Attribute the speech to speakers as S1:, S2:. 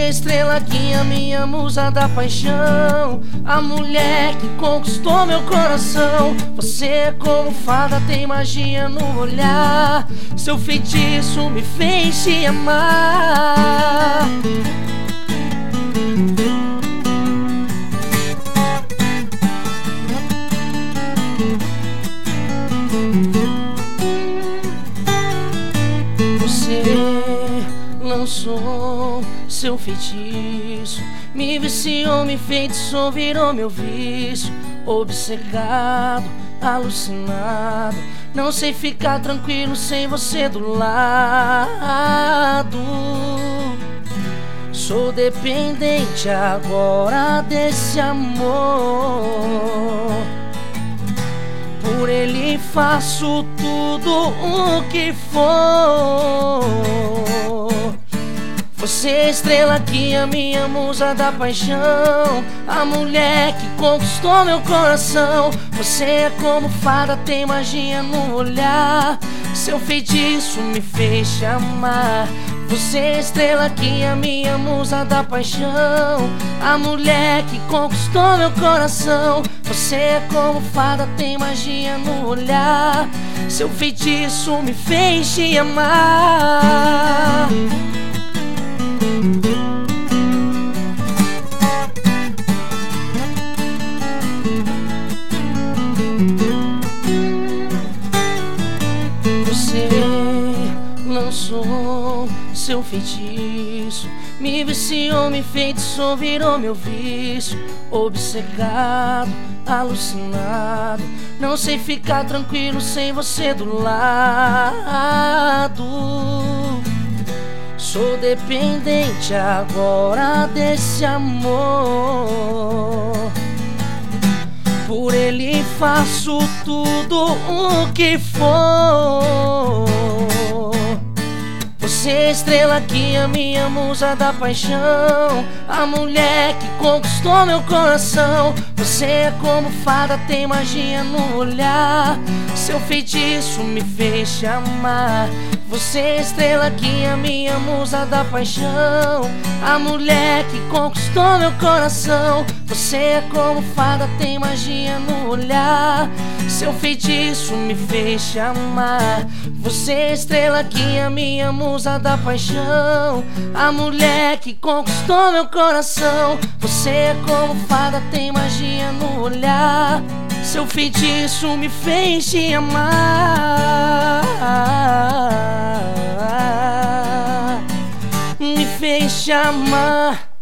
S1: Você, estrela guia, minha musa da paixão, a mulher que conquistou meu coração. Você é como fada, tem magia no olhar, seu feitiço me fez te amar. Você lançou seu feitiço, me viciou, me enfeitiçou, virou meu vício. Obcecado, alucinado, não sei ficar tranquilo sem você do lado. Sou dependente agora desse amor, por ele faço tudo o que for. Você, estrela guia, minha musa da paixão, a mulher que conquistou meu coração. Você é como fada, tem magia no olhar, seu feitiço me fez te amar. Você, estrela guia, minha musa da paixão, a mulher que conquistou meu coração. Você é como fada, tem magia no olhar, seu feitiço me fez te amar. Você lançou seu feitiço, me viciou, me enfeitiçou, virou meu vício. Obcecado, alucinado, não sei ficar tranquilo sem você do lado. Sou dependente agora desse amor, por ele faço tudo o que for. Você, estrela guia, minha musa da paixão, a mulher que conquistou meu coração. Você é como fada, tem magia no olhar, seu feitiço me fez te amar. Você, estrela guia, minha musa da paixão, a mulher que conquistou meu coração. Você é como fada, tem magia no olhar, seu feitiço me fez te amar. Você, estrela guia, minha musa da paixão, a mulher que conquistou meu coração. Você é como fada, tem magia no olhar, seu feitiço me fez te amar. Me fez te amar.